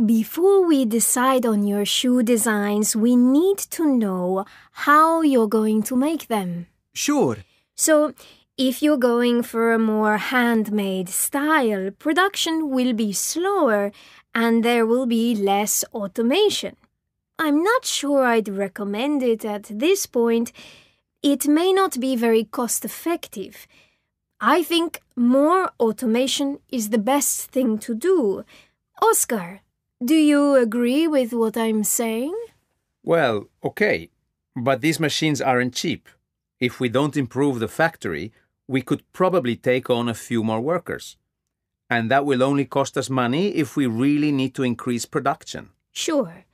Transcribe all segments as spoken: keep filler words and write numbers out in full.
Before we decide on your shoe designs, we need to know how you're going to make them. Sure. So, if you're going for a more handmade style, production will be slower and there will be less automation. I'm not sure I'd recommend it at this point. It may not be very cost-effective. I think more automation is the best thing to do. Oscar, do you agree with what I'm saying? Well, okay, but these machines aren't cheap. If we don't improve the factory, we could probably take on a few more workers. And that will only cost us money if we really need to increase production. Sure.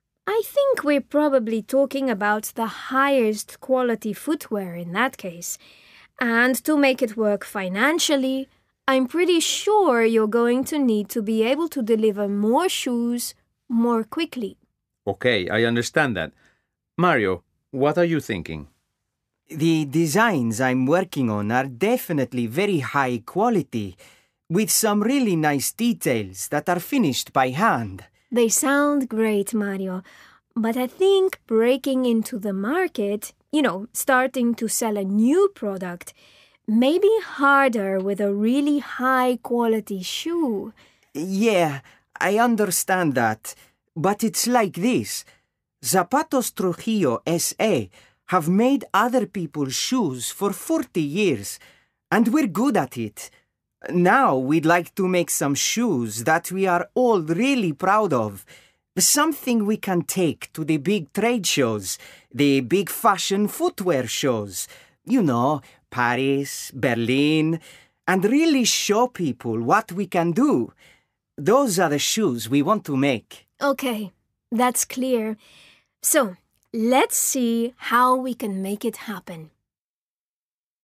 I think we're probably talking about the highest quality footwear in that case. And to make it work financially, I'm pretty sure you're going to need to be able to deliver more shoes more quickly. Okay, I understand that. Mario, what are you thinking? The designs I'm working on are definitely very high quality, with some really nice details that are finished by hand. They sound great, Mario, but I think breaking into the market, you know, starting to sell a new product, may be harder with a really high-quality shoe. Yeah, I understand that, but it's like this. Zapatos Trujillo S A have made other people's shoes for forty years, and we're good at it. Now we'd like to make some shoes that we are all really proud of. Something we can take to the big trade shows, the big fashion footwear shows. You know, Paris, Berlin, and really show people what we can do. Those are the shoes we want to make. Okay, that's clear. So, let's see how we can make it happen.